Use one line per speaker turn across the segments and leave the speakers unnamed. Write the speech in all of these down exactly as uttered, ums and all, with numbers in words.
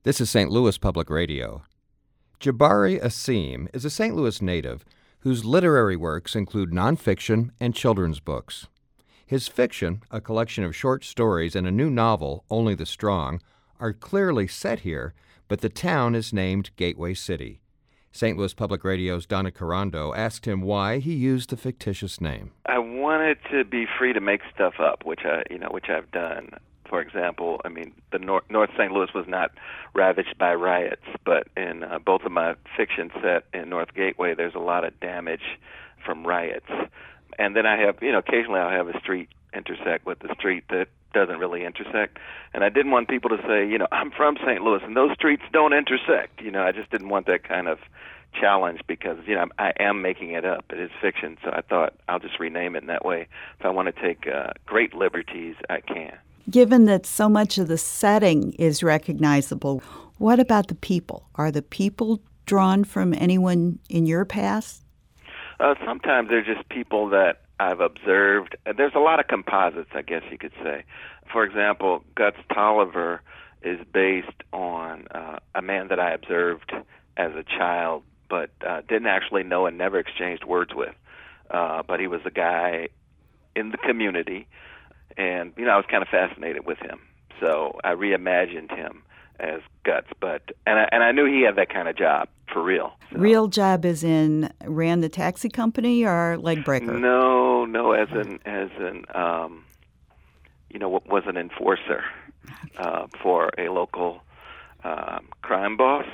This is Saint Louis Public Radio. Jabari Asim is a Saint Louis native whose literary works include nonfiction and children's books. His fiction, a collection of short stories, and a new novel, Only the Strong, are clearly set here, but the town is named Gateway City. Saint Louis Public Radio's Donna Carando asked him why he used the fictitious name.
I wanted to be free to make stuff up, which I, you know, which I've done. For example, I mean, the North, North Saint Louis was not ravaged by riots, but in uh, both of my fiction set in North Gateway, there's a lot of damage from riots. And then I have, you know, occasionally I'll have a street intersect with the street that doesn't really intersect. And I didn't want people to say, you know, I'm from Saint Louis and those streets don't intersect. You know, I just didn't want that kind of challenge because, you know, I am making it up. It is fiction, so I thought I'll just rename it in that way. If I want to take uh, great liberties, I can.
Given that so much of the setting is recognizable, what about the people? Are the people drawn from anyone in your past?
Uh, sometimes they're just people that I've observed. There's a lot of composites, I guess you could say. For example, Guts Tolliver is based on uh, a man that I observed as a child, but uh, didn't actually know and never exchanged words with. Uh, but he was a guy in the community. And, you know, I was kind of fascinated with him. So I reimagined him as Guts. But and I, and I knew he had that kind of job for real. So.
Real job as in ran the taxi company or leg breaker?
No, no, as an, as an um, you know, was an enforcer uh, for a local um, crime boss.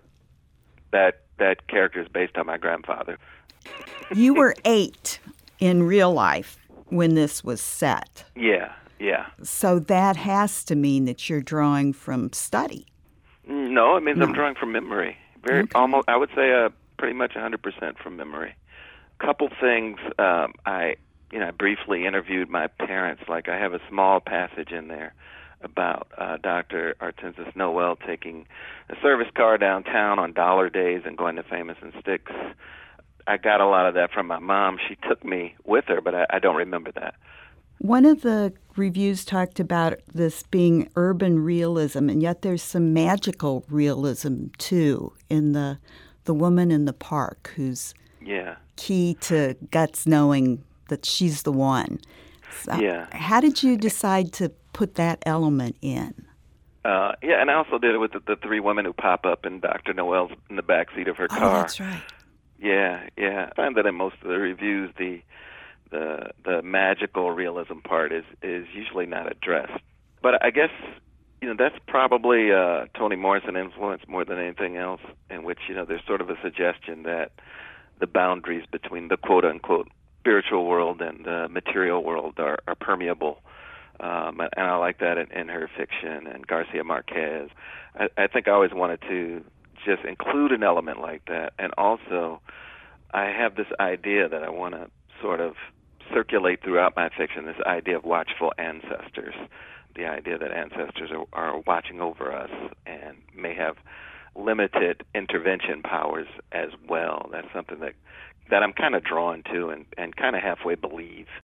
That, that character is based on my grandfather.
You were eight in real life when this was set.
Yeah, yeah.
So that has to mean that you're drawing from study.
No, it means
no.
I'm drawing from memory. Very
okay.
almost, I would say, uh, pretty much one hundred percent from memory. Couple things. Um, I, you know, I briefly interviewed my parents. Like I have a small passage in there about uh, Doctor Artensis Noel taking a service car downtown on dollar days and going to Famous and Sticks. I got a lot of that from my mom. She took me with her, but I, I don't remember that.
One of the reviews talked about this being urban realism, and yet there's some magical realism, too, in the the woman in the park who's
yeah.
key to Guts knowing that she's the one. So
yeah.
How did you decide to put that element in?
Uh, yeah, and I also did it with the, the three women who pop up in Doctor Noel's in the backseat of her car.
Oh, that's right.
Yeah, yeah. I find that in most of the reviews, the the the magical realism part is, is usually not addressed. But I guess, you know, that's probably uh, Toni Morrison influence more than anything else, in which, you know, there's sort of a suggestion that the boundaries between the quote-unquote spiritual world and the material world are, are permeable. Um, and I like that in, in her fiction and Garcia Marquez. I, I think I always wanted to just include an element like that. And also, I have this idea that I want to sort of circulate throughout my fiction, this idea of watchful ancestors, the idea that ancestors are, are watching over us and may have limited intervention powers as well. That's something that that I'm kind of drawn to and, and kind of halfway believe.